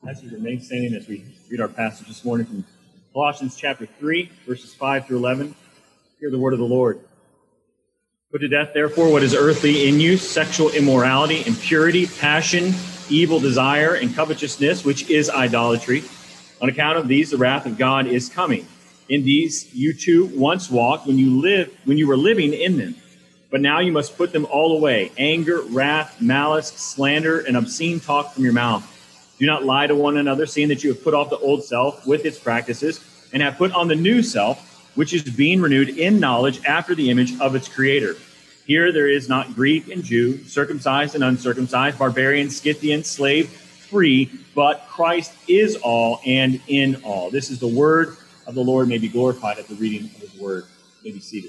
As you remain standing as we read our passage this morning from Colossians chapter 3, verses 5 through 11, hear the word of the Lord. Put to death, therefore, what is earthly in you, sexual immorality, impurity, passion, evil desire, and covetousness, which is idolatry. On account of these, the wrath of God is coming. In these you too once walked when you were living in them. But now you must put them all away: anger, wrath, malice, slander, and obscene talk from your mouth. Do not lie to one another, seeing that you have put off the old self with its practices, and have put on the new self, which is being renewed in knowledge after the image of its creator. Here there is not Greek and Jew, circumcised and uncircumcised, barbarian, Scythian, slave, free, but Christ is all and in all. This is the word of the Lord. May be glorified at the reading of his word. May be seated.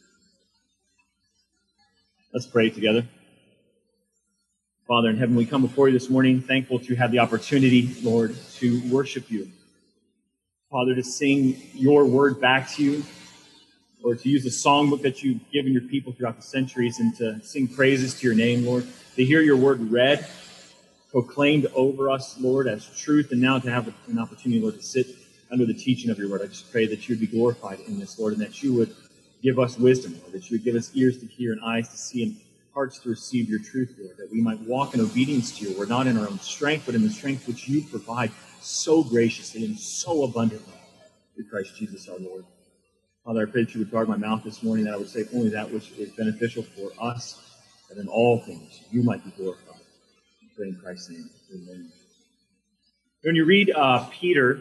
Let's pray together. Father in heaven, we come before you this morning, thankful to have the opportunity, Lord, to worship you. Father, to sing your word back to you, or to use the songbook that you've given your people throughout the centuries and to sing praises to your name, Lord. To hear your word read, proclaimed over us, Lord, as truth, and now to have an opportunity, Lord, to sit under the teaching of your word. I just pray that you would be glorified in this, Lord, and that you would give us wisdom, Lord, that you would give us ears to hear and eyes to see and hearts to receive your truth, Lord, that we might walk in obedience to you. We're not in our own strength, but in the strength which you provide so graciously and so abundantly through Christ Jesus our Lord. Father, I pray that you would guard my mouth this morning, that I would say only that which is beneficial for us, that in all things you might be glorified. I pray in Christ's name. Amen. When you read Peter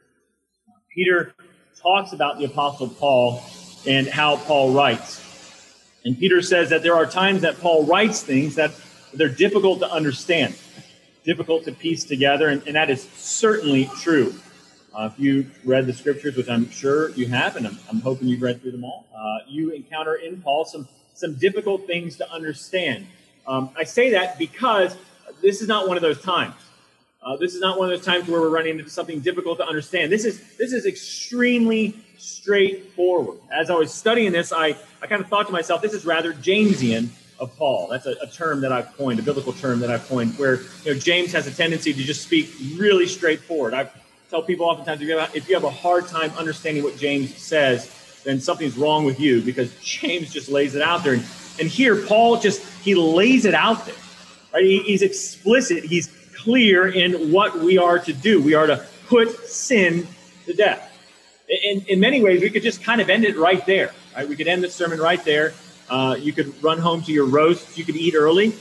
talks about the Apostle Paul and how Paul writes. And Peter says that there are times that Paul writes things that they're difficult to understand, difficult to piece together, and that is certainly true. If you've read the scriptures, which I'm sure you have, and I'm hoping you've read through them all, you encounter in Paul some difficult things to understand. I say that because this is not one of those times. This is not one of those times where we're running into something difficult to understand. This is extremely straightforward. As I was studying this, I kind of thought to myself, this is rather Jamesian of Paul. That's a term that I've coined, a biblical term that I've coined, where James has a tendency to just speak really straightforward. I tell people oftentimes, if you have a hard time understanding what James says, then something's wrong with you, because James just lays it out there. And here, Paul he lays it out there. Right? He's explicit. He's clear in what we are to do. We are to put sin to death. In many ways, we could just kind of end it right there. Right? We could end the sermon right there. You could run home to your roast. You could eat early,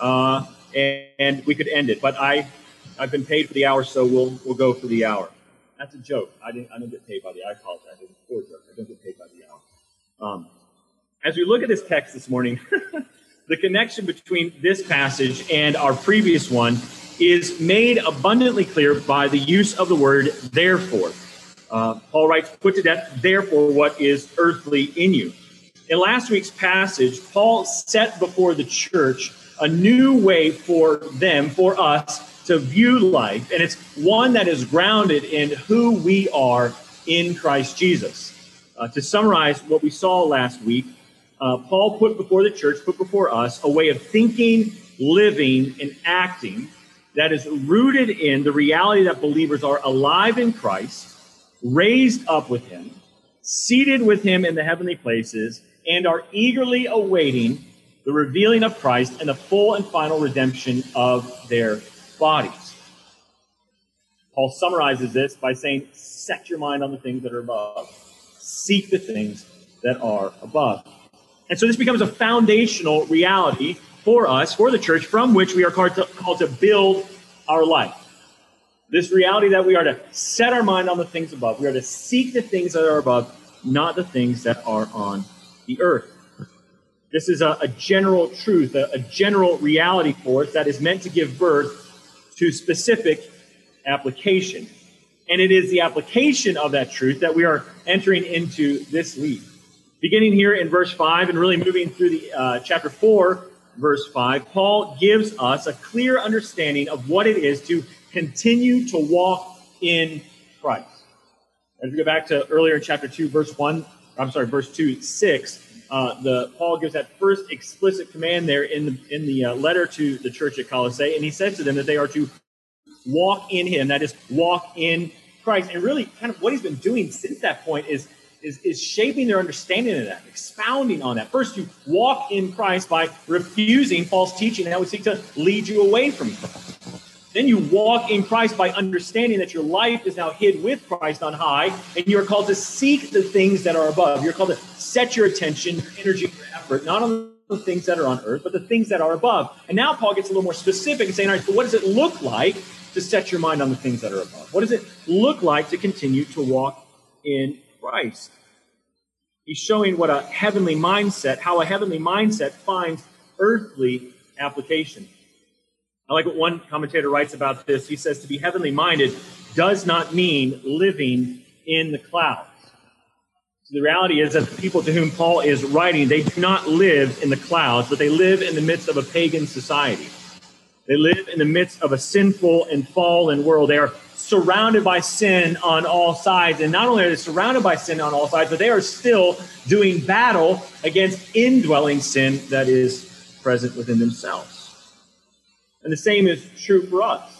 and we could end it. But I've been paid for the hour, so we'll go for the hour. That's a joke. I don't get paid by the hour. I apologize. It's a poor joke. I don't get paid by the hour. As we look at this text this morning, the connection between this passage and our previous one is made abundantly clear by the use of the word therefore. Paul writes, put to death, therefore, what is earthly in you. In last week's passage, Paul set before the church a new way for us, to view life, and it's one that is grounded in who we are in Christ Jesus. To summarize what we saw last week, Paul put before us, a way of thinking, living, and acting that is rooted in the reality that believers are alive in Christ, raised up with him, seated with him in the heavenly places, and are eagerly awaiting the revealing of Christ and the full and final redemption of their bodies. Paul summarizes this by saying, set your mind on the things that are above. Seek the things that are above. And so this becomes a foundational reality for us, for the church, from which we are called to build our life. This reality that we are to set our mind on the things above. We are to seek the things that are above, not the things that are on the earth. This is a general truth, a general reality for us that is meant to give birth to specific application. And it is the application of that truth that we are entering into this week. Beginning here in verse 5 and really moving through the chapter 4, verse 5, Paul gives us a clear understanding of what it is to continue to walk in Christ. As we go back to earlier in chapter 2, verse 2, 6, Paul gives that first explicit command there in the letter to the church at Colossae, and he says to them that they are to walk in him, that is, walk in Christ. And really kind of what he's been doing since that point is shaping their understanding of that, expounding on that. First, you walk in Christ by refusing false teaching that would seek to lead you away from Christ. Then you walk in Christ by understanding that your life is now hid with Christ on high, and you are called to seek the things that are above. You're called to set your attention, your energy, your effort, not on the things that are on earth, but the things that are above. And now Paul gets a little more specific and saying, all right, so what does it look like to set your mind on the things that are above? What does it look like to continue to walk in Christ? He's showing how a heavenly mindset finds earthly application. I like what one commentator writes about this. He says to be heavenly minded does not mean living in the clouds. So the reality is that the people to whom Paul is writing, they do not live in the clouds, but they live in the midst of a pagan society. They live in the midst of a sinful and fallen world. They are surrounded by sin on all sides. And not only are they surrounded by sin on all sides, but they are still doing battle against indwelling sin that is present within themselves. And the same is true for us.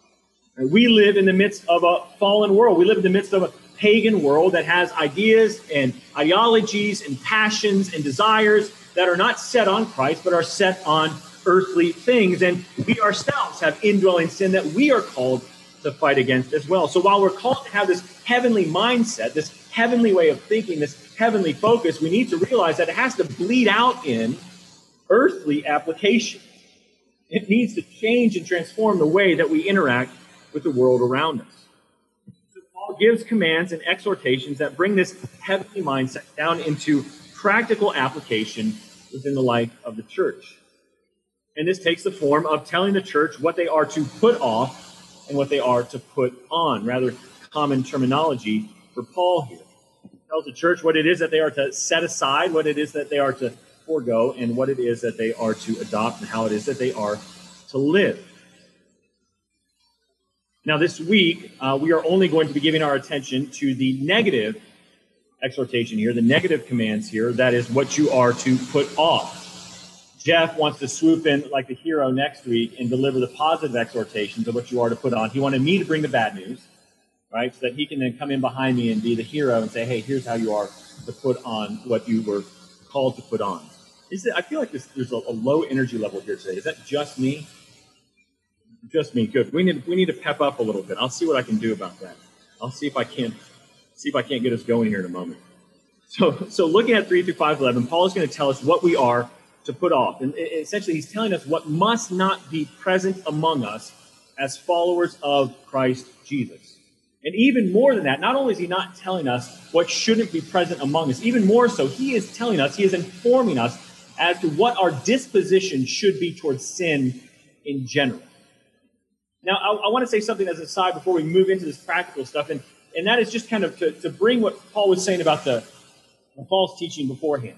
We live in the midst of a fallen world. We live in the midst of a pagan world that has ideas and ideologies and passions and desires that are not set on Christ, but are set on earthly things. And we ourselves have indwelling sin that we are called to fight against as well. So while we're called to have this heavenly mindset, this heavenly way of thinking, this heavenly focus, we need to realize that it has to bleed out in earthly application. It needs to change and transform the way that we interact with the world around us. So Paul gives commands and exhortations that bring this heavenly mindset down into practical application within the life of the church. And this takes the form of telling the church what they are to put off and what they are to put on, rather common terminology for Paul here. He tells the church what it is that they are to set aside, what it is that they are to forego, and what it is that they are to adopt, and how it is that they are to live. Now, this week, we are only going to be giving our attention to the negative exhortation here, the negative commands here, that is what you are to put off. Jeff wants to swoop in like the hero next week and deliver the positive exhortations of what you are to put on. He wanted me to bring the bad news, right, so that he can then come in behind me and be the hero and say, hey, here's how you are to put on what you were called to put on. I feel like there's a low energy level here today. Is that just me? Just me. Good. We need to pep up a little bit. I'll see what I can do about that. I'll see if I can't get us going here in a moment. So looking at 3 through 5:11, Paul is going to tell us what we are to put off. And essentially, he's telling us what must not be present among us as followers of Christ Jesus. And even more than that, not only is he not telling us what shouldn't be present among us, even more so, he is telling us, he is informing us as to what our disposition should be towards sin in general. Now, I want to say something as an aside before we move into this practical stuff, and that is just kind of to bring what Paul was saying about the false teaching beforehand.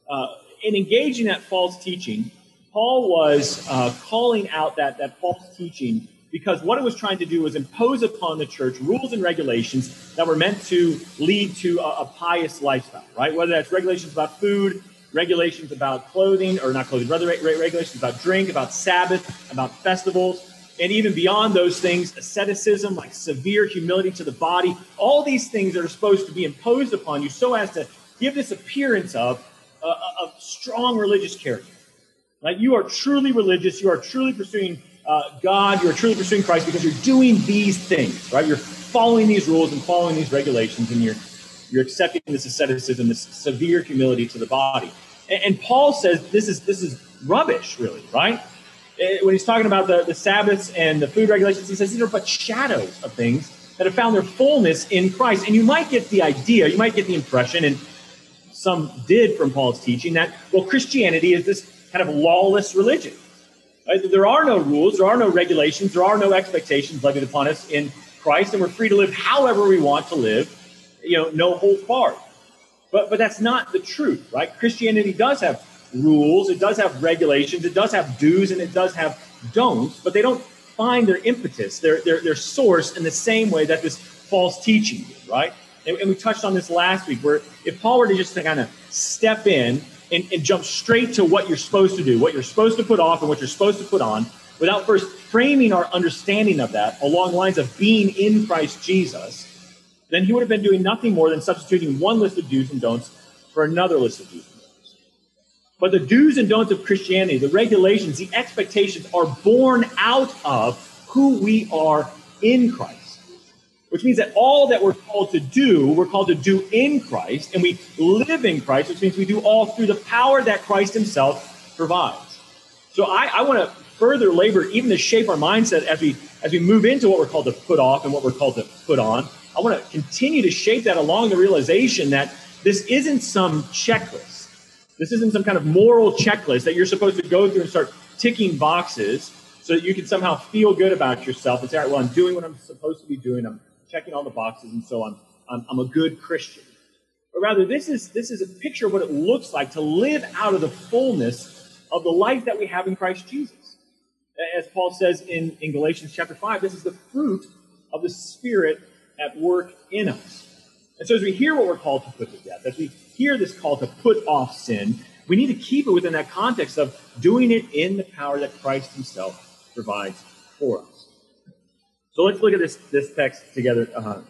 In engaging that false teaching, Paul was calling out that false teaching because what it was trying to do was impose upon the church rules and regulations that were meant to lead to a pious lifestyle, right? Whether that's regulations about food, regulations about clothing, or not clothing, rather regulations about drink, about Sabbath, about festivals, and even beyond those things, asceticism, like severe humility to the body, all these things that are supposed to be imposed upon you so as to give this appearance of a strong religious character. Like you are truly religious, you are truly pursuing God, you are truly pursuing Christ because you're doing these things, right? You're following these rules and following these regulations, and you're accepting this asceticism, this severe humility to the body. And Paul says this is rubbish, really, right? When he's talking about the Sabbaths and the food regulations, he says these are but shadows of things that have found their fullness in Christ. And you might get the idea, you might get the impression, and some did from Paul's teaching, that, well, Christianity is this kind of lawless religion. Right? There are no rules, there are no regulations, there are no expectations levied upon us in Christ, and we're free to live however we want to live, no holds barred. But that's not the truth, right? Christianity does have rules, it does have regulations, it does have do's, and it does have don'ts, but they don't find their impetus, their source in the same way that this false teaching did, right? And we touched on this last week, where if Paul were to just kind of step in and jump straight to what you're supposed to do, what you're supposed to put off and what you're supposed to put on, without first framing our understanding of that along lines of being in Christ Jesus, then he would have been doing nothing more than substituting one list of do's and don'ts for another list of do's and don'ts. But the do's and don'ts of Christianity, the regulations, the expectations are born out of who we are in Christ, which means that all that we're called to do in Christ, and we live in Christ, which means we do all through the power that Christ himself provides. So I want to further labor even to shape our mindset as we move into what we're called to put off and what we're called to put on. I want to continue to shape that along the realization that this isn't some checklist. This isn't some kind of moral checklist that you're supposed to go through and start ticking boxes so that you can somehow feel good about yourself and say, all right, well, I'm doing what I'm supposed to be doing. I'm checking all the boxes, and so I'm a good Christian. But rather, this is a picture of what it looks like to live out of the fullness of the life that we have in Christ Jesus. As Paul says in Galatians chapter 5, this is the fruit of the Spirit at work in us. And so as we hear what we're called to put to death, as we hear this call to put off sin, we need to keep it within that context of doing it in the power that Christ himself provides for us. So let's look at this text together,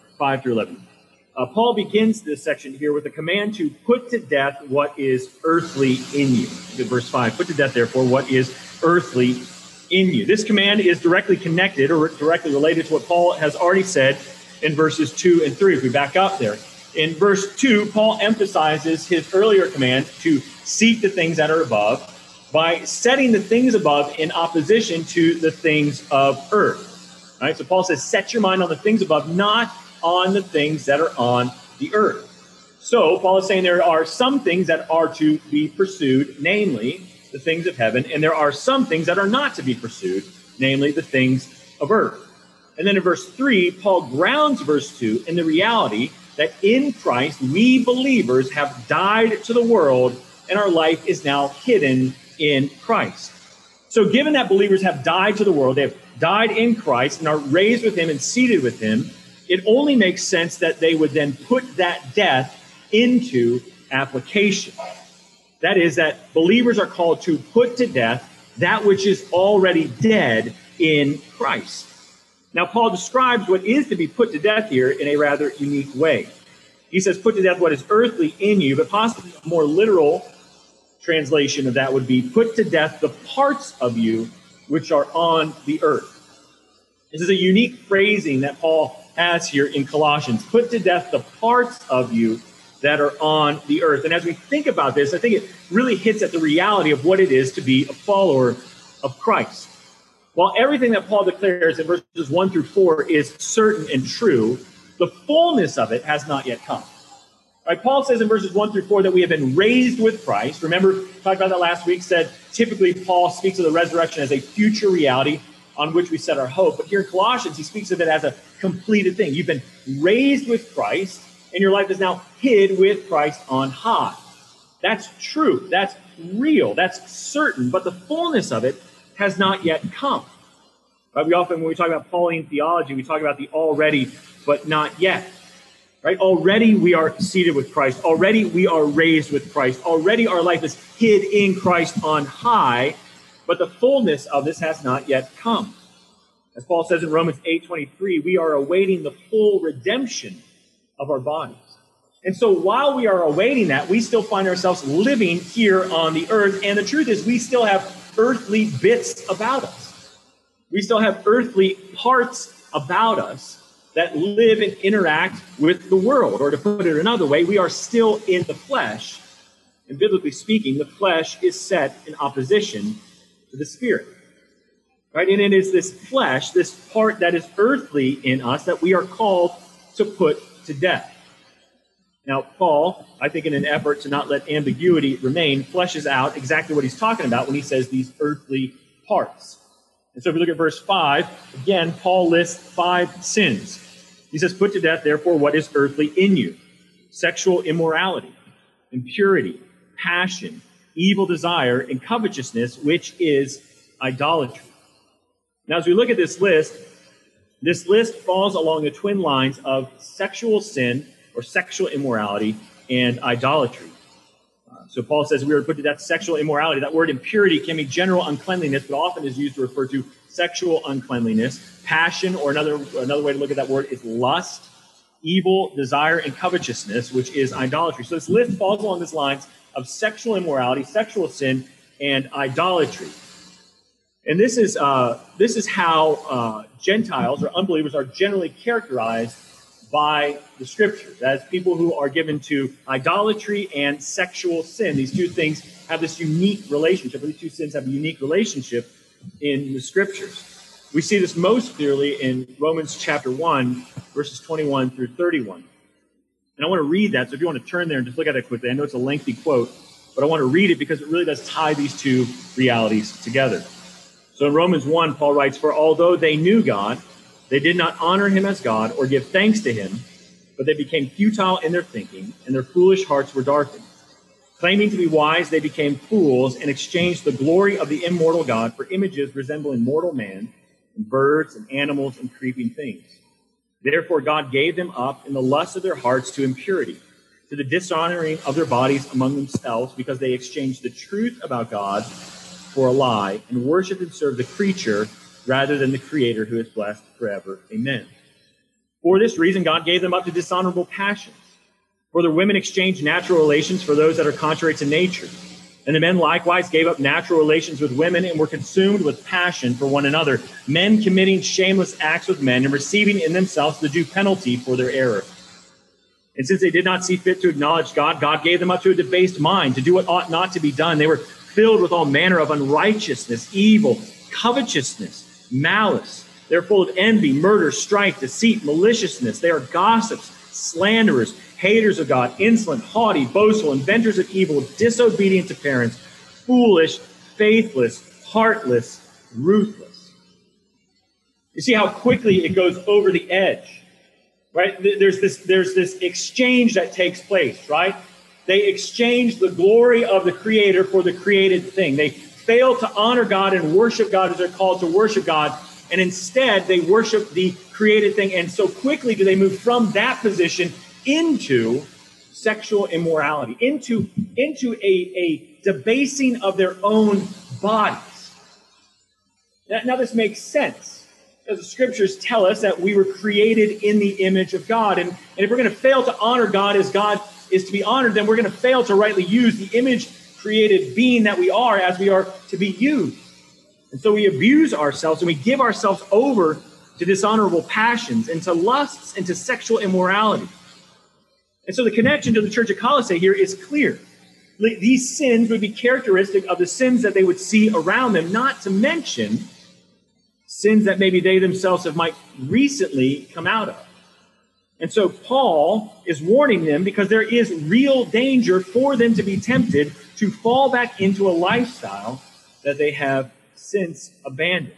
5 through 11. Paul begins this section here with a command to put to death what is earthly in you. Look at verse 5. Put to death, therefore, what is earthly in you. This command is directly connected or directly related to what Paul has already said in verses 2 and 3. If we back up there. In verse 2, Paul emphasizes his earlier command to seek the things that are above by setting the things above in opposition to the things of earth. All right? So Paul says, set your mind on the things above, not on the things that are on the earth. So Paul is saying there are some things that are to be pursued, namely the things of heaven, and there are some things that are not to be pursued, namely the things of earth. And then in verse 3, Paul grounds verse 2 in the reality that in Christ, we believers have died to the world, and our life is now hidden in Christ. So given that believers have died to the world, they have died in Christ and are raised with him and seated with him, it only makes sense that they would then put that death into application. That is, that believers are called to put to death that which is already dead in Christ. Now, Paul describes what is to be put to death here in a rather unique way. He says, put to death what is earthly in you, but possibly a more literal translation of that would be, put to death the parts of you which are on the earth. This is a unique phrasing that Paul has here in Colossians. Put to death the parts of you that are on the earth. And as we think about this, I think it really hits at the reality of what it is to be a follower of Christ. While everything that Paul declares in verses 1 through 4 is certain and true, the fullness of it has not yet come. Right? Paul says in verses 1 through 4 that we have been raised with Christ. Remember, we talked about that last week, said typically Paul speaks of the resurrection as a future reality on which we set our hope. But here in Colossians, he speaks of it as a completed thing. You've been raised with Christ, and your life is now hid with Christ on high. That's true. That's real. That's certain. But the fullness of it has not yet come. Right? We often, when we talk about Pauline theology, we talk about the already, but not yet. Right? Already we are seated with Christ. Already we are raised with Christ. Already our life is hid in Christ on high, but the fullness of this has not yet come. As Paul says in Romans 8:23, we are awaiting the full redemption of our bodies. And so while we are awaiting that, we still find ourselves living here on the earth. And the truth is, we still have earthly bits about us. We still have earthly parts about us that live and interact with the world. Or to put it another way, we are still in the flesh. And biblically speaking, the flesh is set in opposition to the Spirit. Right? And it is this flesh, this part that is earthly in us, that we are called to put to death. Now, Paul, I think in an effort to not let ambiguity remain, fleshes out exactly what he's talking about when he says these earthly parts. And so if we look at verse 5, again, Paul lists 5 sins. He says, put to death, therefore, what is earthly in you: sexual immorality, impurity, passion, evil desire, and covetousness, which is idolatry. Now, as we look at this list falls along the twin lines of sexual sin or sexual immorality and idolatry. So Paul says we are put to death sexual immorality. That word impurity can be general uncleanliness, but often is used to refer to sexual uncleanliness, passion, or another way to look at that word is lust, evil, desire, and covetousness, which is idolatry. So this list falls along these lines of sexual immorality, sexual sin, and idolatry. And this is how Gentiles or unbelievers are generally characterized by the Scriptures, as people who are given to idolatry and sexual sin. These two things have this unique relationship, or these two sins have a unique relationship in the Scriptures. We see this most clearly in Romans chapter 1, verses 21 through 31. And I want to read that, so if you want to turn there and just look at it quickly. I know it's a lengthy quote, but I want to read it because it really does tie these two realities together. So in Romans 1, Paul writes, "For although they knew God, they did not honor him as God or give thanks to him, but they became futile in their thinking, and their foolish hearts were darkened. Claiming to be wise, they became fools and exchanged the glory of the immortal God for images resembling mortal man, and birds and animals and creeping things. Therefore God gave them up in the lust of their hearts to impurity, to the dishonoring of their bodies among themselves, because they exchanged the truth about God for a lie, and worshiped and served the creature rather than the Creator, who is blessed forever. Amen. For this reason, God gave them up to dishonorable passions. For the women exchanged natural relations for those that are contrary to nature. And the men likewise gave up natural relations with women and were consumed with passion for one another, men committing shameless acts with men and receiving in themselves the due penalty for their error. And since they did not see fit to acknowledge God, God gave them up to a debased mind, to do what ought not to be done. They were filled with all manner of unrighteousness, evil, covetousness, malice. They are full of envy, murder, strife, deceit, maliciousness. They are gossips, slanderers, haters of God, insolent, haughty, boastful, inventors of evil, disobedient to parents, foolish, faithless, heartless, ruthless." You see how quickly it goes over the edge, right? There's this exchange that takes place, right? They exchange the glory of the Creator for the created thing. They fail to honor God and worship God as they're called to worship God, and instead they worship the created thing. And so quickly do they move from that position into sexual immorality, into a debasing of their own bodies. Now this makes sense, because the Scriptures tell us that we were created in the image of God. And if we're going to fail to honor God as God is to be honored, then we're going to fail to rightly use the image-created being that we are as we are to be used. And so we abuse ourselves and we give ourselves over to dishonorable passions and to lusts and to sexual immorality. And so the connection to the church at Colossae here is clear. These sins would be characteristic of the sins that they would see around them, not to mention sins that maybe they themselves might recently come out of. And so Paul is warning them because there is real danger for them to be tempted to fall back into a lifestyle that they have since abandoned.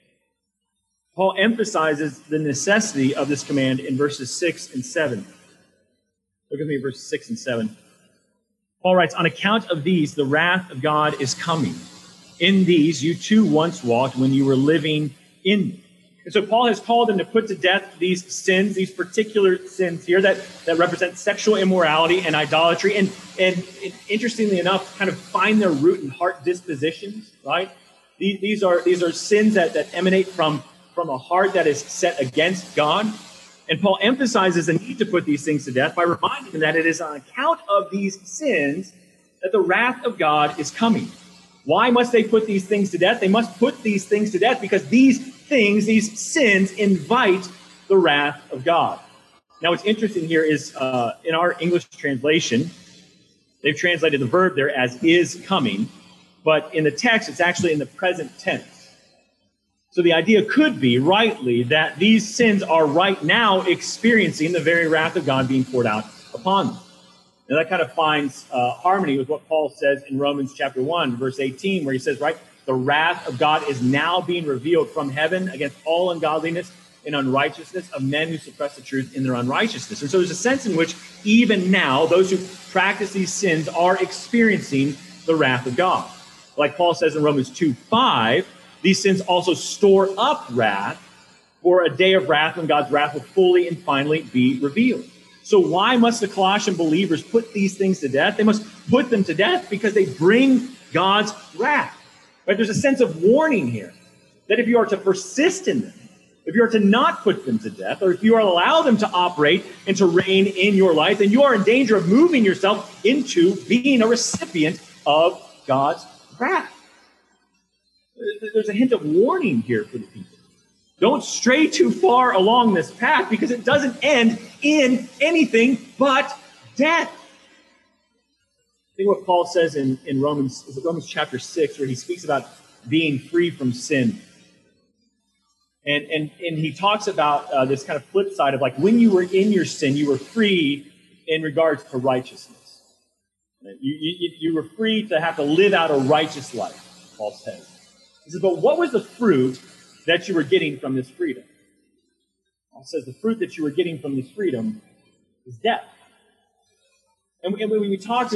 Paul emphasizes the necessity of this command in verses 6 and 7. Look at me, verses 6 and 7. Paul writes, "On account of these, the wrath of God is coming. In these you too once walked when you were living in them." And so Paul has called them to put to death these sins, these particular sins here that represent sexual immorality and idolatry, and interestingly enough, kind of find their root in heart dispositions, right? These are sins that emanate from a heart that is set against God. And Paul emphasizes the need to put these things to death by reminding them that it is on account of these sins that the wrath of God is coming. Why must they put these things to death? They must put these things to death because these things, these sins, invite the wrath of God. Now, what's interesting here is in our English translation, they've translated the verb there as "is coming," but in the text, it's actually in the present tense. So the idea could be, rightly, that these sins are right now experiencing the very wrath of God being poured out upon them. And that kind of finds harmony with what Paul says in Romans chapter 1, verse 18, where he says, right, the wrath of God is now being revealed from heaven against all ungodliness and unrighteousness of men who suppress the truth in their unrighteousness. And so there's a sense in which even now, those who practice these sins are experiencing the wrath of God. Like Paul says in Romans 2:5, these sins also store up wrath for a day of wrath when God's wrath will fully and finally be revealed. So why must the Colossian believers put these things to death? They must put them to death because they bring God's wrath. Right? There's a sense of warning here. that if you are to persist in them, if you are to not put them to death, or if you are to allow them to operate and to reign in your life, then you are in danger of moving yourself into being a recipient of God's wrath. There's a hint of warning here for the people. Don't stray too far along this path, because it doesn't end in anything but death. I think what Paul says in Romans chapter 6, where he speaks about being free from sin. And he talks about this kind of flip side of, like, when you were in your sin, you were free in regards to righteousness. You were free to have to live out a righteous life, Paul says. He says, but what was the fruit that you were getting from this freedom? Paul says the fruit that you were getting from this freedom is death. And when we talked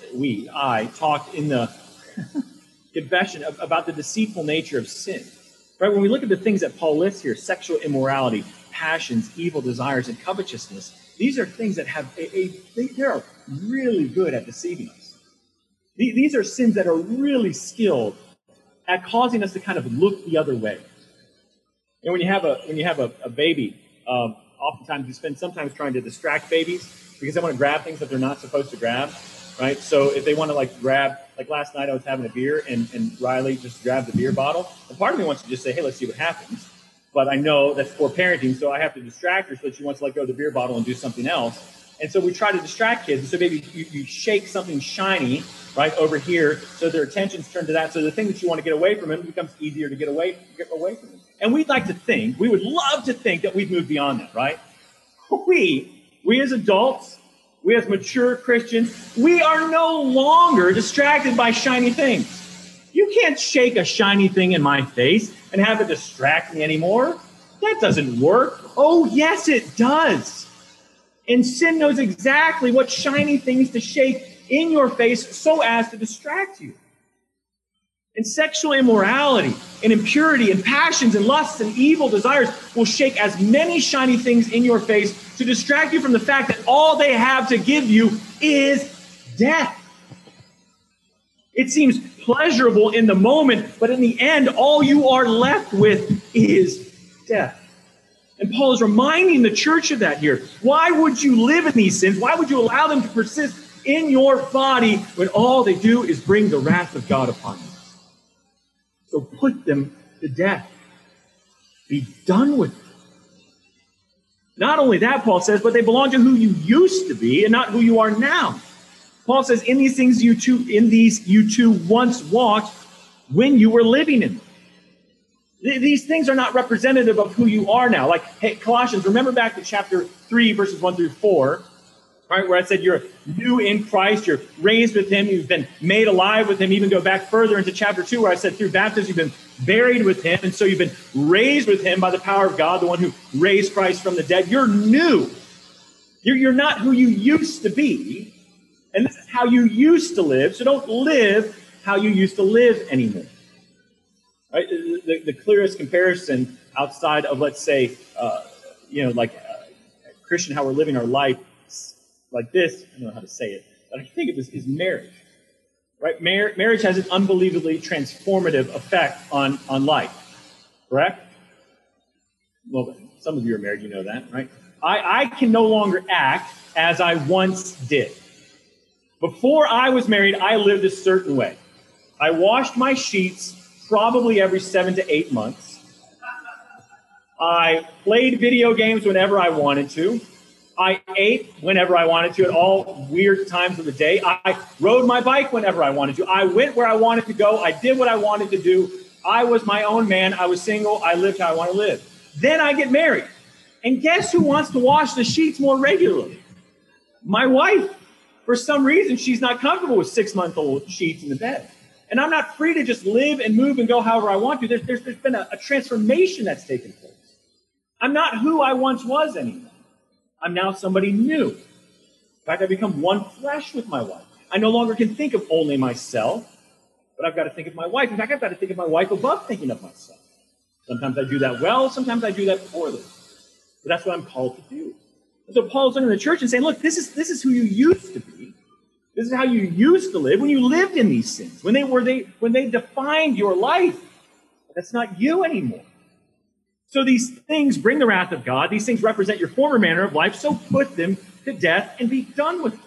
I talked in the confession about the deceitful nature of sin. Right? When we look at the things that Paul lists here, sexual immorality, passions, evil desires, and covetousness, these are things that have they're really good at deceiving us. These are sins that are really skilled at causing us to kind of look the other way. And when you have a baby, oftentimes you spend sometimes trying to distract babies because they want to grab things that they're not supposed to grab, right? So if they want to grab, like last night I was having a beer and Riley just grabbed the beer bottle. And part of me wants to just say, hey, let's see what happens. But I know that's poor parenting, so I have to distract her so that she wants to let go of the beer bottle and do something else. And so we try to distract kids. And so maybe you shake something shiny, right, over here, so their attention's turned to that. So the thing that you want to get away from them becomes easier to get away from them. And we would love to think that we've moved beyond that, right? We as adults, we as mature Christians, we are no longer distracted by shiny things. You can't shake a shiny thing in my face and have it distract me anymore. That doesn't work. Oh, yes, it does. And sin knows exactly what shiny things to shake in your face so as to distract you. And sexual immorality and impurity and passions and lusts and evil desires will shake as many shiny things in your face to distract you from the fact that all they have to give you is death. It seems pleasurable in the moment, but in the end, all you are left with is death. And Paul is reminding the church of that here. Why would you live in these sins? Why would you allow them to persist in your body when all they do is bring the wrath of God upon you? So put them to death. Be done with them. Not only that, Paul says, but they belong to who you used to be and not who you are now. Paul says, in these you two once walked when you were living in them. These things are not representative of who you are now. Like, hey, Colossians, remember back to chapter 3, verses 1 through 4, right, where I said you're new in Christ, you're raised with him, you've been made alive with him. Even go back further into chapter 2, where I said through baptism you've been buried with him, and so you've been raised with him by the power of God, the one who raised Christ from the dead. You're new. You're not who you used to be, and this is how you used to live, so don't live how you used to live anymore. Right? The clearest comparison outside of, let's say, Christian, how we're living our life like this, I don't know how to say it, but I think of this is marriage. Right? Marriage has an unbelievably transformative effect on life. Correct? Well, some of you are married, you know that, right? I can no longer act as I once did. Before I was married, I lived a certain way. I washed my sheets probably every 7 to 8 months. I played video games whenever I wanted to. I ate whenever I wanted to at all weird times of the day. I rode my bike whenever I wanted to. I went where I wanted to go. I did what I wanted to do. I was my own man. I was single. I lived how I want to live. Then I get married. And guess who wants to wash the sheets more regularly? My wife. For some reason, she's not comfortable with 6-month-old sheets in the bed. And I'm not free to just live and move and go however I want to. There's been a transformation that's taken place. I'm not who I once was anymore. I'm now somebody new. In fact, I've become one flesh with my wife. I no longer can think of only myself, but I've got to think of my wife. In fact, I've got to think of my wife above thinking of myself. Sometimes I do that well, sometimes I do that poorly. But that's what I'm called to do. And so Paul's looking at the church and saying, look, this is who you used to be. This is how you used to live when you lived in these sins, when they defined your life. That's not you anymore. So these things bring the wrath of God. These things represent your former manner of life, so put them to death and be done with them.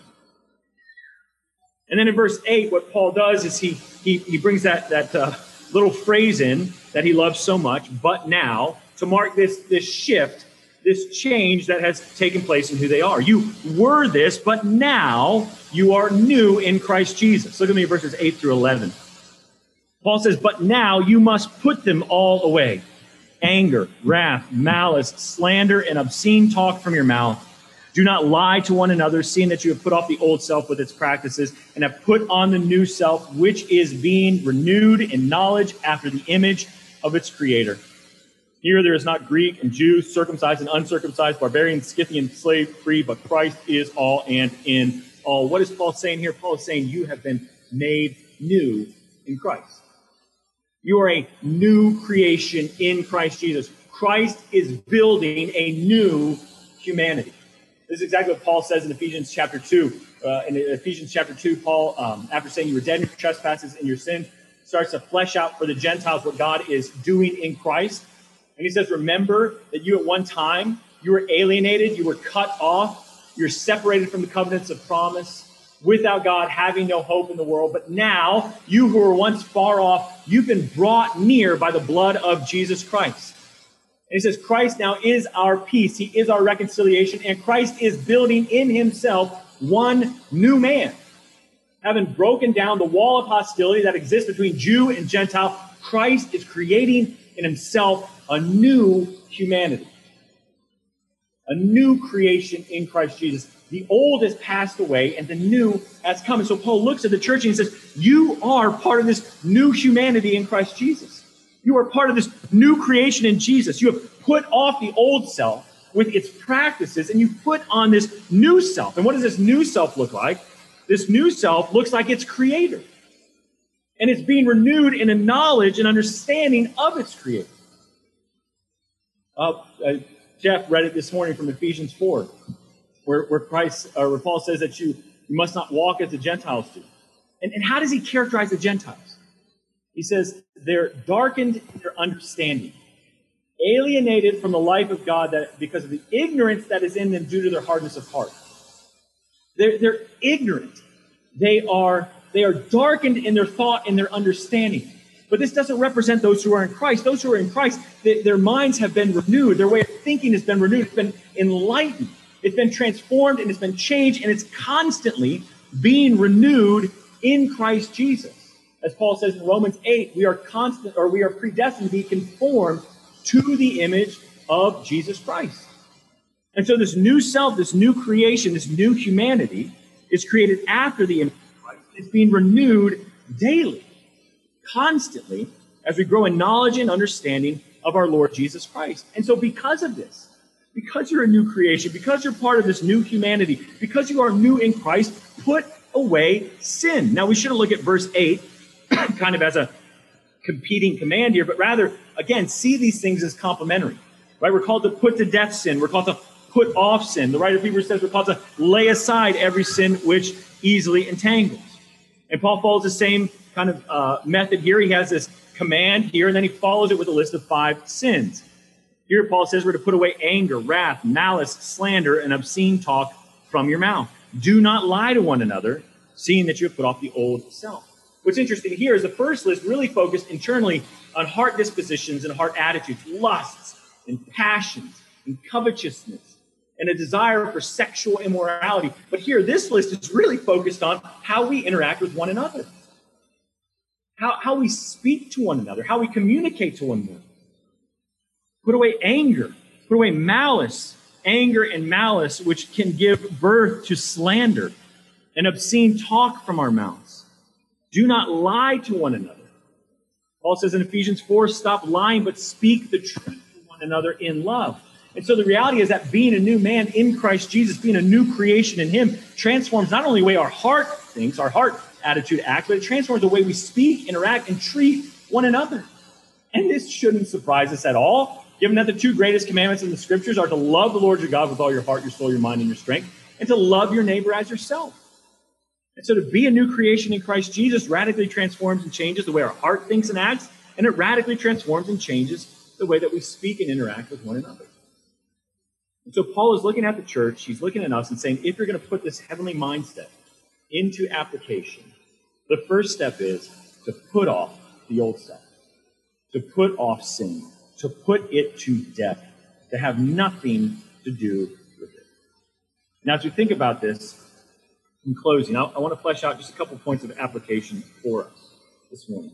And then in verse 8, what Paul does is he brings that little phrase in that he loves so much, but now, to mark this shift, this change that has taken place in who they are. You were this, but now you are new in Christ Jesus. Look at me, verses 8 through 11. Paul says, but now you must put them all away. Anger, wrath, malice, slander, and obscene talk from your mouth. Do not lie to one another, seeing that you have put off the old self with its practices and have put on the new self, which is being renewed in knowledge after the image of its creator. Here there is not Greek and Jew, circumcised and uncircumcised, barbarian, Scythian, slave, free, but Christ is all and in all. What is Paul saying here? Paul is saying you have been made new in Christ. You are a new creation in Christ Jesus. Christ is building a new humanity. This is exactly what Paul says in Ephesians chapter 2. In Ephesians chapter 2, Paul, after saying you were dead in your trespasses and your sins, starts to flesh out for the Gentiles what God is doing in Christ. And he says, remember that you at one time, you were alienated, you were cut off, you're separated from the covenants of promise, without God, having no hope in the world. But now, you who were once far off, you've been brought near by the blood of Jesus Christ. And he says, Christ now is our peace. He is our reconciliation. And Christ is building in himself one new man. Having broken down the wall of hostility that exists between Jew and Gentile, Christ is creating in himself a new humanity. A new creation in Christ Jesus. The old has passed away and the new has come. And so Paul looks at the church and he says, you are part of this new humanity in Christ Jesus. You are part of this new creation in Jesus. You have put off the old self with its practices and you put on this new self. And what does this new self look like? This new self looks like its creator. And it's being renewed in a knowledge and understanding of its creator. Jeff read it this morning from Ephesians 4, where Paul says that you must not walk as the Gentiles do. And how does he characterize the Gentiles? He says they're darkened in their understanding, alienated from the life of God because of the ignorance that is in them due to their hardness of heart. They're ignorant. They are darkened in their thought and their understanding. But this doesn't represent those who are in Christ. Those who are in Christ, their minds have been renewed. Their way of thinking has been renewed. It's been enlightened. It's been transformed and it's been changed. And it's constantly being renewed in Christ Jesus. As Paul says in Romans 8, we are predestined to be conformed to the image of Jesus Christ. And so this new self, this new creation, this new humanity is created after the image of Christ. It's being renewed daily, constantly, as we grow in knowledge and understanding of our Lord Jesus Christ. And so because of this, because you're a new creation, because you're part of this new humanity, because you are new in Christ, put away sin. Now we shouldn't look at verse 8 kind of as a competing command here, but rather, again, see these things as complementary. Right? We're called to put to death sin. We're called to put off sin. The writer of Hebrews says we're called to lay aside every sin which easily entangles. And Paul follows the same kind of method here. He has this command here, and then he follows it with a list of 5 sins. Here Paul says we're to put away anger, wrath, malice, slander, and obscene talk from your mouth. Do not lie to one another, seeing that you have put off the old self. What's interesting here is the first list really focused internally on heart dispositions and heart attitudes, lusts and passions and covetousness and a desire for sexual immorality. But here, this list is really focused on how we interact with one another, how we speak to one another, how we communicate to one another. Put away anger, put away malice, anger and malice, which can give birth to slander and obscene talk from our mouths. Do not lie to one another. Paul says in Ephesians 4, stop lying, but speak the truth to one another in love. And so the reality is that being a new man in Christ Jesus, being a new creation in him, transforms not only the way our heart thinks, our heart attitude acts, but it transforms the way we speak, interact, and treat one another. And this shouldn't surprise us at all, given that the 2 greatest commandments in the scriptures are to love the Lord your God with all your heart, your soul, your mind, and your strength, and to love your neighbor as yourself. And so to be a new creation in Christ Jesus radically transforms and changes the way our heart thinks and acts, and it radically transforms and changes the way that we speak and interact with one another. And so Paul is looking at the church, he's looking at us and saying, if you're going to put this heavenly mindset into application, the first step is to put off the old self, to put off sin, to put it to death, to have nothing to do with it. Now, as we think about this, in closing, I want to flesh out just a couple points of application for us this morning.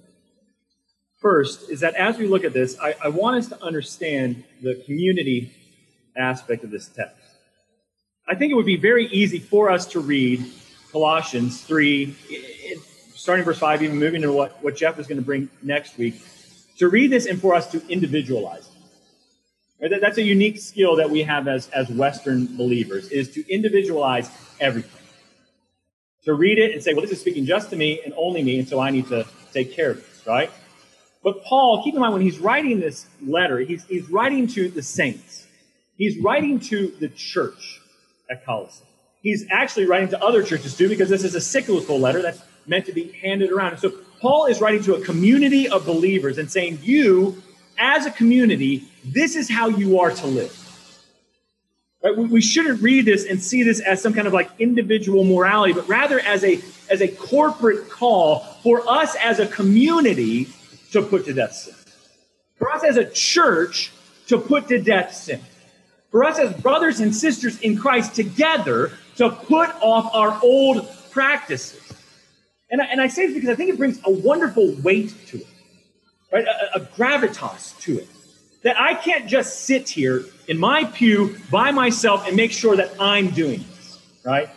First is that as we look at this, I want us to understand the community aspect of this text. I think it would be very easy for us to read Colossians 3, starting verse 5, even moving to what Jeff is going to bring next week, to read this and for us to individualize it. Right? That's a unique skill that we have as Western believers, is to individualize everything. To read it and say, well, this is speaking just to me and only me, and so I need to take care of this, right? But Paul, keep in mind, when he's writing this letter, he's writing to the saints. He's writing to the church at Colossae. He's actually writing to other churches too, because this is a cyclical letter that's meant to be handed around. And so Paul is writing to a community of believers and saying, you, as a community, this is how you are to live. Right? We shouldn't read this and see this as some kind of like individual morality, but rather as a corporate call for us as a community to put to death sin. For us as a church to put to death sin. For us as brothers and sisters in Christ together to put off our old practices. And I say this because I think it brings a wonderful weight to it, right? A gravitas to it. That I can't just sit here in my pew by myself and make sure that I'm doing this, right?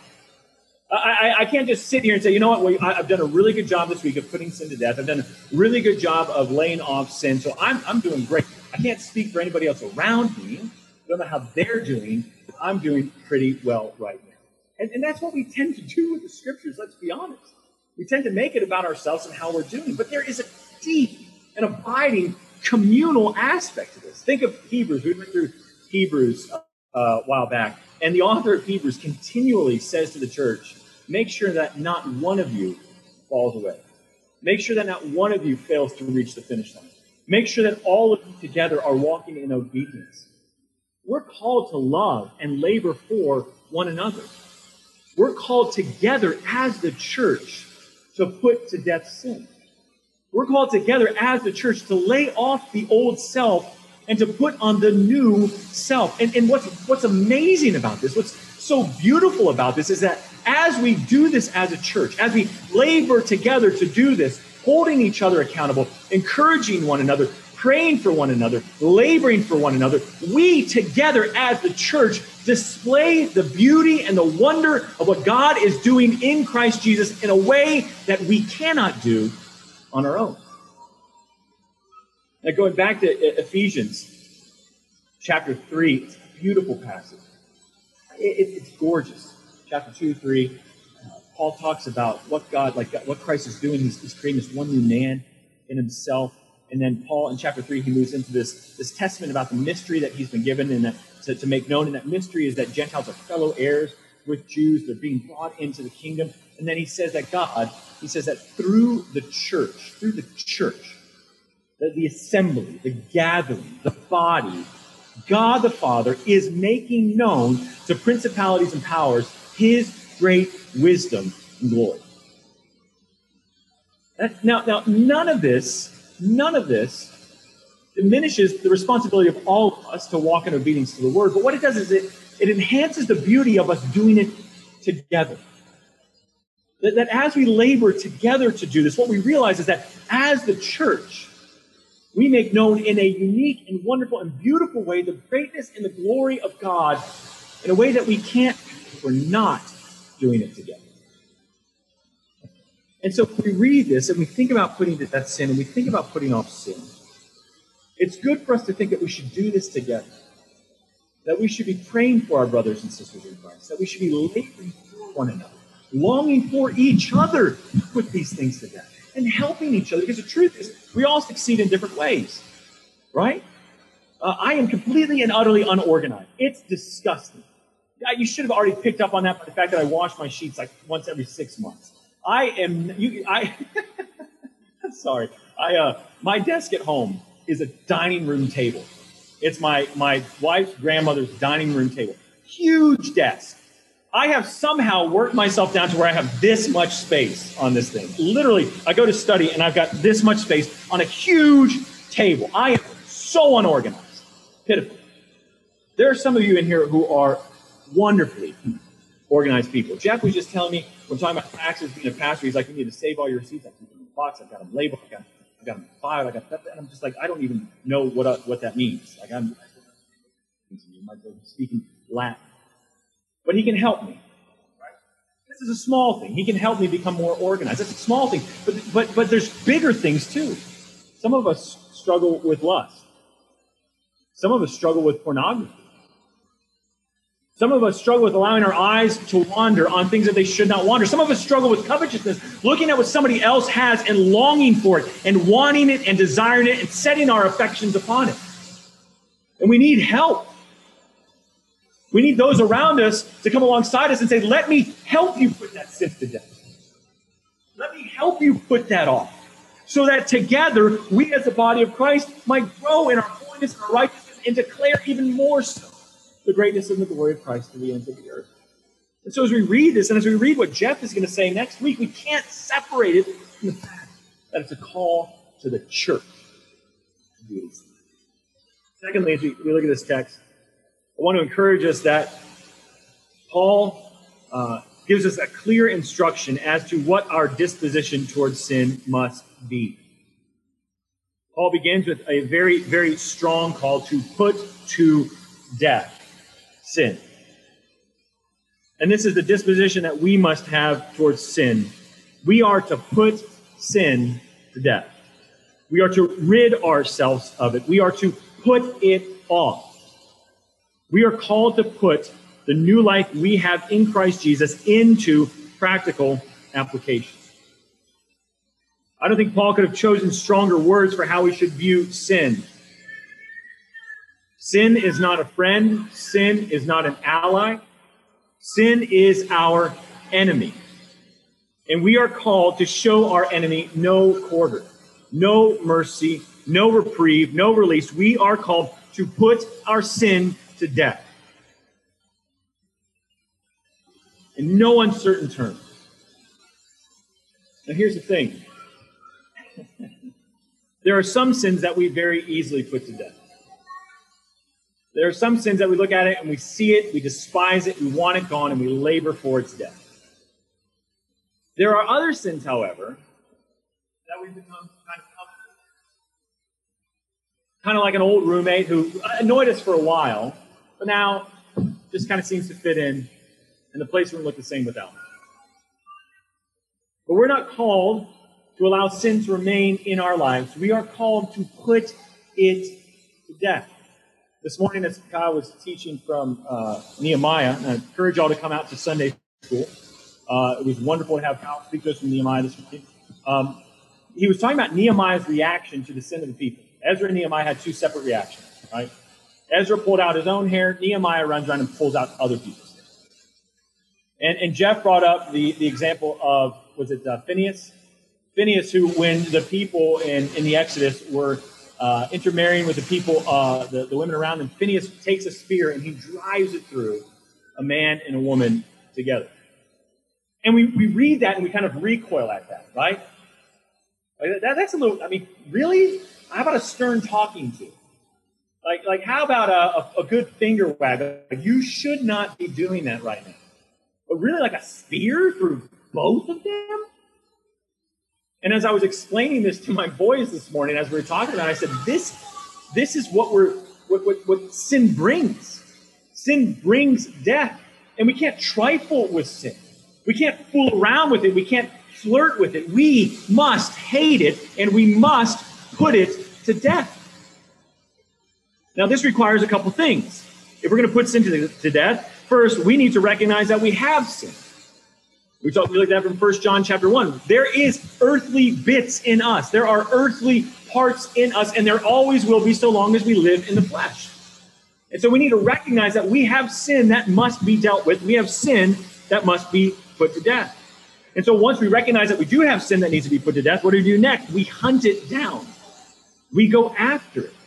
I can't just sit here and say, you know what, well, I've done a really good job this week of putting sin to death. I've done a really good job of laying off sin, so I'm doing great. I can't speak for anybody else around me. I don't know how they're doing. I'm doing pretty well right now. And that's what we tend to do with the scriptures, let's be honest. We tend to make it about ourselves and how we're doing. But there is a deep and abiding communal aspect to this. Think of Hebrews. We went through Hebrews a while back. And the author of Hebrews continually says to the church, make sure that not one of you falls away. Make sure that not one of you fails to reach the finish line. Make sure that all of you together are walking in obedience. We're called to love and labor for one another. We're called together as the church to put to death sin. We're called together as the church to lay off the old self and to put on the new self. And what's amazing about this, what's so beautiful about this, is that as we do this as a church, as we labor together to do this, holding each other accountable, encouraging one another, praying for one another, laboring for one another, we together as the church display the beauty and the wonder of what God is doing in Christ Jesus in a way that we cannot do on our own. Now, going back to Ephesians chapter 3, it's a beautiful passage. It's gorgeous. Chapter 2, 3, Paul talks about what Christ is doing. He's creating this one new man in himself. And then Paul, in chapter 3, he moves into this testament about the mystery that he's been given and to make known. And that mystery is that Gentiles are fellow heirs with Jews. They're being brought into the kingdom. And then he says that through the church, the assembly, the gathering, the body, God the Father is making known to principalities and powers his great wisdom and glory. Now, none of this diminishes the responsibility of all of us to walk in obedience to the word. But what it does is it enhances the beauty of us doing it together. That as we labor together to do this, what we realize is that as the church, we make known in a unique and wonderful and beautiful way the greatness and the glory of God in a way that we can't if we're not doing it together. And so if we read this and we think about putting to death sin and we think about putting off sin, it's good for us to think that we should do this together. That we should be praying for our brothers and sisters in Christ. That we should be laboring for one another. Longing for each other to put these things to death. And helping each other. Because the truth is, we all succeed in different ways. Right? I am completely and utterly unorganized. It's disgusting. You should have already picked up on that by the fact that I wash my sheets like once every 6 months. Sorry. My desk at home is a dining room table. It's my wife's grandmother's dining room table. Huge desk. I have somehow worked myself down to where I have this much space on this thing. Literally, I go to study and I've got this much space on a huge table. I am so unorganized. Pitiful. There are some of you in here who are wonderfully organized people. Jeff was just telling me, when talking about taxes, being a pastor, he's like, you need to save all your receipts. I keep them in a box. I've got them labeled. I've got them filed. I got that. And I'm just like, I don't even know what that means. Like, I'm speaking Latin. But he can help me. Right? This is a small thing. He can help me become more organized. That's a small thing. But there's bigger things too. Some of us struggle with lust. Some of us struggle with pornography. Some of us struggle with allowing our eyes to wander on things that they should not wander. Some of us struggle with covetousness, looking at what somebody else has and longing for it and wanting it and desiring it and setting our affections upon it. And we need help. We need those around us to come alongside us and say, let me help you put that sin to death. Let me help you put that off. So that together, we as the body of Christ might grow in our holiness and our righteousness and declare even more so the greatness and the glory of Christ to the ends of the earth. And so as we read this, and as we read what Jeff is going to say next week, we can't separate it from the fact that it's a call to the church to do these things. Secondly, as we look at this text, I want to encourage us that Paul gives us a clear instruction as to what our disposition towards sin must be. Paul begins with a very, very strong call to put to death sin. And this is the disposition that we must have towards sin. We are to put sin to death. We are to rid ourselves of it. We are to put it off. We are called to put the new life we have in Christ Jesus into practical application. I don't think Paul could have chosen stronger words for how we should view sin. Sin is not a friend. Sin is not an ally. Sin is our enemy. And we are called to show our enemy no quarter, no mercy, no reprieve, no release. We are called to put our sin to death. In no uncertain terms. Now here's the thing. There are some sins that we very easily put to death. There are some sins that we look at it and we see it, we despise it, we want it gone, and we labor for its death. There are other sins, however, that we've become kind of comfortable with. Kind of like an old roommate who annoyed us for a while, but now just kind of seems to fit in, and the place wouldn't look the same without him. But we're not called to allow sin to remain in our lives. We are called to put it to death. This morning, as Kyle was teaching from Nehemiah, and I encourage y'all to come out to Sunday school. It was wonderful to have Kyle speak to us from Nehemiah this morning. He was talking about Nehemiah's reaction to the sin of the people. Ezra and Nehemiah had two separate reactions, right? Ezra pulled out his own hair. Nehemiah runs around and pulls out other people's hair. And Jeff brought up the example of, was it Phineas? Phineas, who, when the people in the Exodus were intermarrying with the people, the women around them, Phineas takes a spear and he drives it through a man and a woman together. And we read that and we kind of recoil at that, right? Like that's a little, I mean, really? How about a stern talking to? Like how about a good finger wag? Like, you should not be doing that right now. But really, like a spear through both of them? And as I was explaining this to my boys this morning, as we were talking about it, I said, this is what sin brings. Sin brings death. And we can't trifle with sin. We can't fool around with it. We can't flirt with it. We must hate it, and we must put it to death. Now, this requires a couple things. If we're going to put sin to death, first, we need to recognize that we have sin. We looked at that from 1 John chapter 1. There is earthly bits in us. There are earthly parts in us, and there always will be so long as we live in the flesh. And so we need to recognize that we have sin that must be dealt with. We have sin that must be put to death. And so once we recognize that we do have sin that needs to be put to death, what do we do next? We hunt it down. We go after it.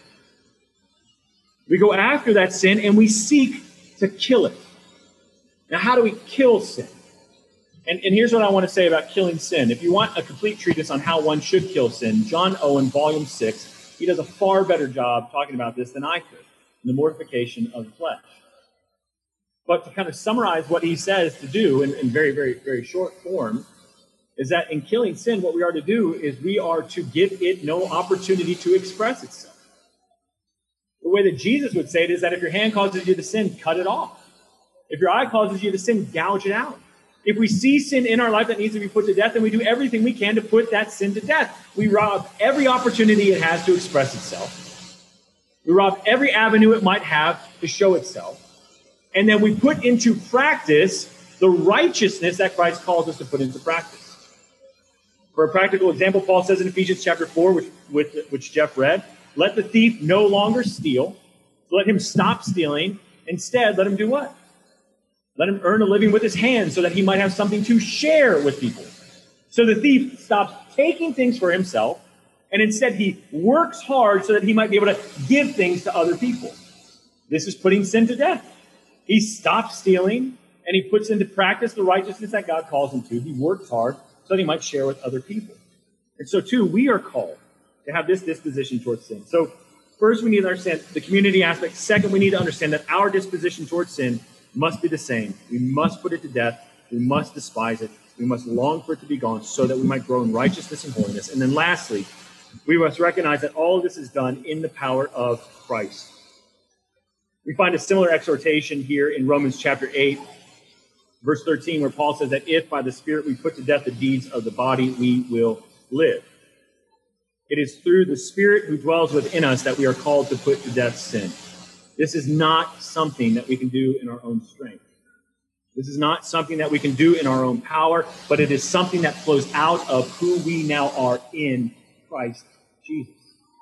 We go after that sin and we seek to kill it. Now, how do we kill sin? And here's what I want to say about killing sin. If you want a complete treatise on how one should kill sin, John Owen, Volume 6, he does a far better job talking about this than I could, the mortification of the flesh. But to kind of summarize what he says to do in very, very, very short form, is that in killing sin, what we are to do is we are to give it no opportunity to express itself. The way that Jesus would say it is that if your hand causes you to sin, cut it off. If your eye causes you to sin, gouge it out. If we see sin in our life that needs to be put to death, then we do everything we can to put that sin to death. We rob every opportunity it has to express itself. We rob every avenue it might have to show itself. And then we put into practice the righteousness that Christ calls us to put into practice. For a practical example, Paul says in Ephesians chapter 4, which Jeff read, let the thief no longer steal. Let him stop stealing. Instead, let him do what? Let him earn a living with his hands so that he might have something to share with people. So the thief stops taking things for himself, and instead he works hard so that he might be able to give things to other people. This is putting sin to death. He stops stealing, and he puts into practice the righteousness that God calls him to. He works hard so that he might share with other people. And so, too, we are called to have this disposition towards sin. So, first, we need to understand the community aspect. Second, we need to understand that our disposition towards sin must be the same. We must put it to death. We must despise it. We must long for it to be gone so that we might grow in righteousness and holiness. And then lastly, we must recognize that all of this is done in the power of Christ. We find a similar exhortation here in Romans chapter 8, verse 13, where Paul says that if by the Spirit we put to death the deeds of the body, we will live. It is through the Spirit who dwells within us that we are called to put to death sin. This is not something that we can do in our own strength. This is not something that we can do in our own power, but it is something that flows out of who we now are in Christ Jesus.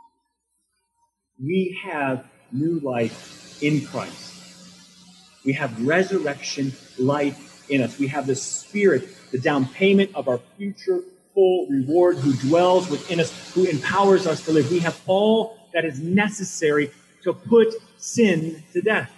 We have new life in Christ. We have resurrection life in us. We have the Spirit, the down payment of our future full reward, who dwells within us, who empowers us to live. We have all that is necessary to put sin to death.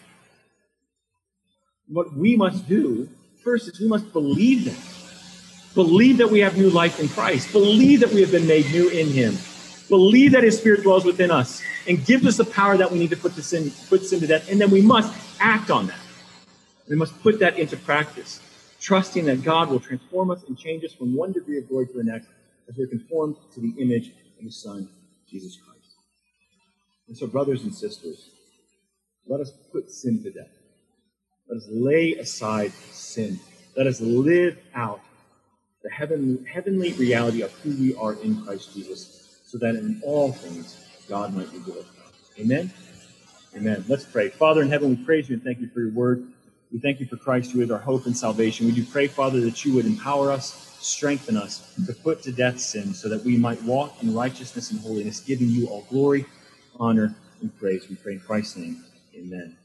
What we must do first is we must believe that. Believe that we have new life in Christ. Believe that we have been made new in Him. Believe that His Spirit dwells within us and gives us the power that we need to put sin to death. And then we must act on that. We must put that into practice, trusting that God will transform us and change us from one degree of glory to the next as we're conformed to the image of His Son, Jesus Christ. And so, brothers and sisters, let us put sin to death. Let us lay aside sin. Let us live out the heavenly reality of who we are in Christ Jesus, so that in all things God might be glorified. Amen? Amen. Let's pray. Father in heaven, we praise you and thank you for your word. We thank you for Christ, who is our hope and salvation. We do pray, Father, that you would empower us, strengthen us to put to death sin, so that we might walk in righteousness and holiness, giving you all glory, honor, and praise. We pray in Christ's name. Amen.